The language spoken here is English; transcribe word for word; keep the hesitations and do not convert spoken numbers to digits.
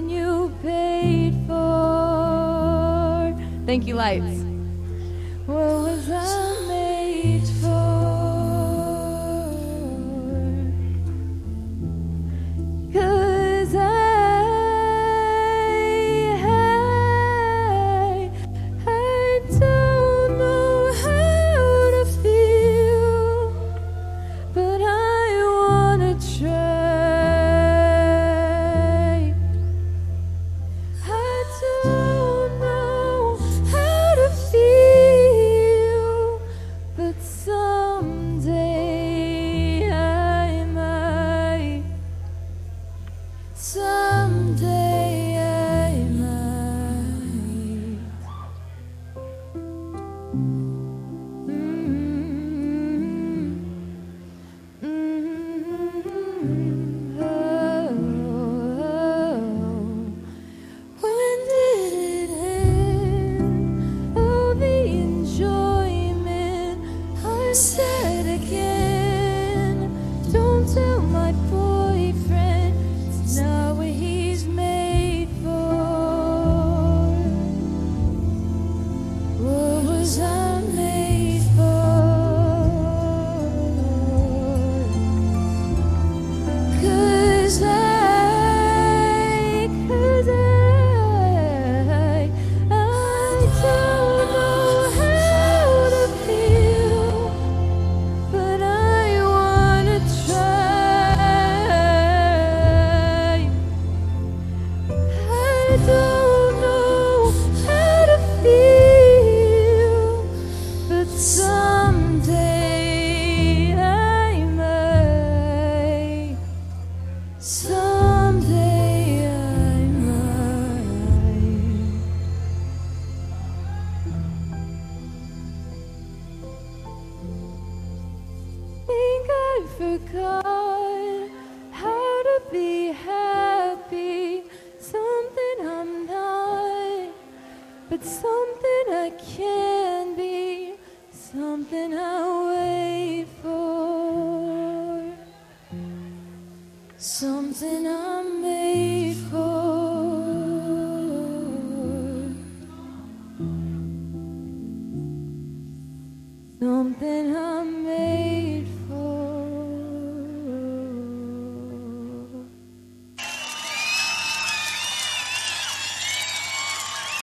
something you paid for. Thank you, lights. What was I made for? 'Cause I, I, I don't know how to feel, but I wanna try. I don't know how to feel, but someday I might. Someday I might. Mm-hmm. Mm-hmm. Oh, oh. When did it end? Oh, the enjoyment. I said again, don't tell my boyfriend it's not what he's made for. What was I made for? 'Cause I, 'cause I, I don't know how to feel, but I wanna try. I don't know how to feel, but someday I might. Someday I might. Think I forgot how to be happy. Something I'm not, but something I can be. Something I wait for. Something I'm made for. Something I'm made